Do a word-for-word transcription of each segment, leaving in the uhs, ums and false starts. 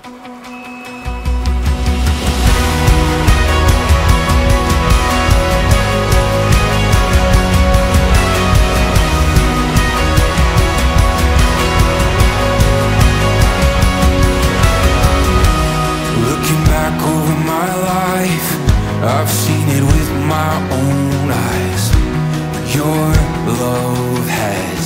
I've seen it with my own eyes. Your love has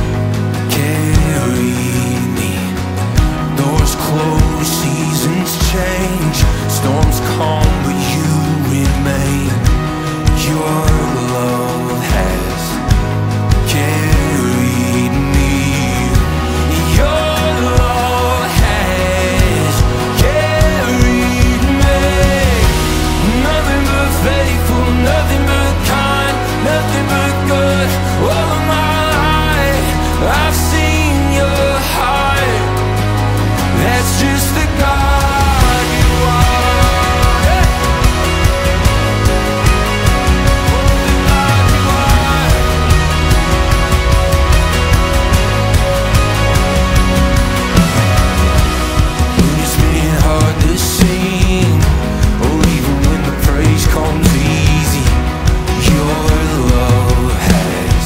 carried me. Doors close, seasons change, storms come, but you remain. Your love has carried me. Your love has carried me. Nothing but faithful, nothing but kind, nothing but good. All of my life I've seen your heart. That's just the God you are. Hey! The God you are. When it's been hard to sing, or even when the praise comes easy, your love has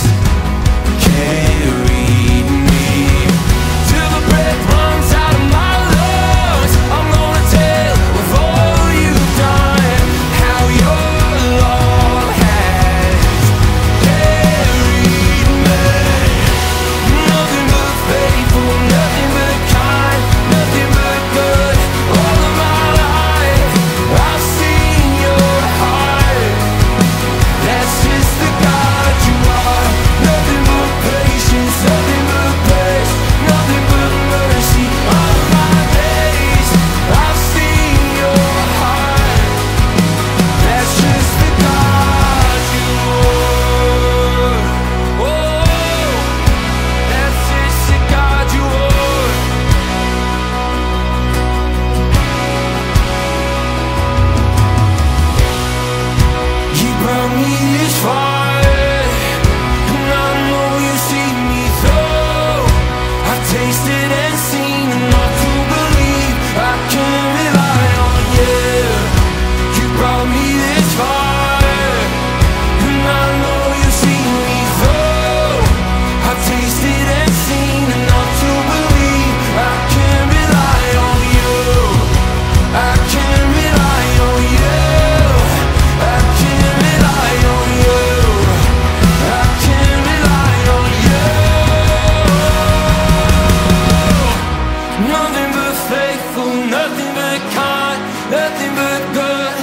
carried me. Till the breath runs out of my lungs, I'm gonna tell of all you've done, how your love has carried me. Nothing but faithful, nothing but kind, nothing but good. All of my life I've seen your heart. That's just the God you are. Nothing but patience, nothing but grace, nothing but mercy. All of my days I've seen your heart. That's just the God you are. Oh, that's just the God you are. You brought me this far, and I know you see me through. I've tasted and seen enough to believe I can rely on you. You brought me this far, and I know you see me through. I've tasted and seen enough to believe I can rely on you. I can rely on you. I can rely on you. I can rely on you. Nothing but faithful, nothing but kind, nothing but good.